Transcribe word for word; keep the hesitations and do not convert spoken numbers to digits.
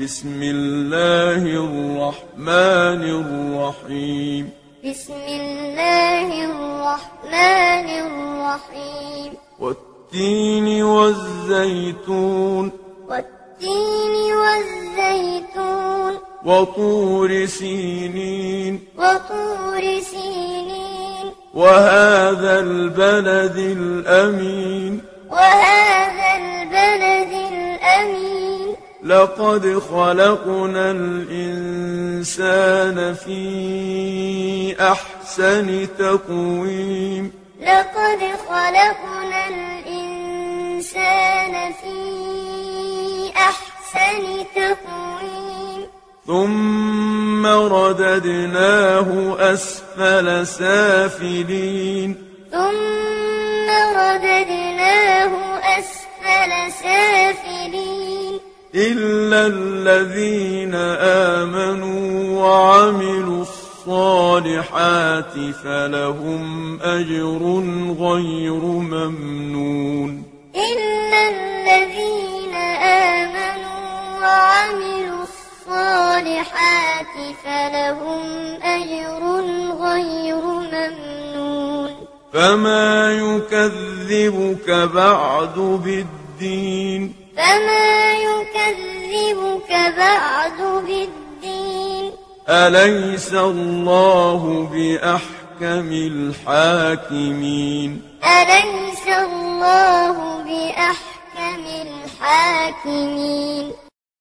بسم الله الرحمن الرحيم بسم الله الرحمن الرحيم والتين والزيتون والتين والزيتون وطور سينين وطور سينين وهذا البلد الأمين وهذا البلد الأمين لقد خلقنا الإنسان في أحسن تقويم لقد خلقنا الإنسان في أحسن تقويم ثم رددناه أسفل سافلين ثم رددناه أسفل سافلين إلا الذين آمنوا وعملوا الصالحات فلهم أجر غير ممنون إلا الذين آمنوا وعملوا الصالحات فلهم أجر غير ممنون فما يكذبك بعد بالدين فما يكذبك بعد بالدين أليس الله بأحكم الحاكمين أليس الله بأحكم الحاكمين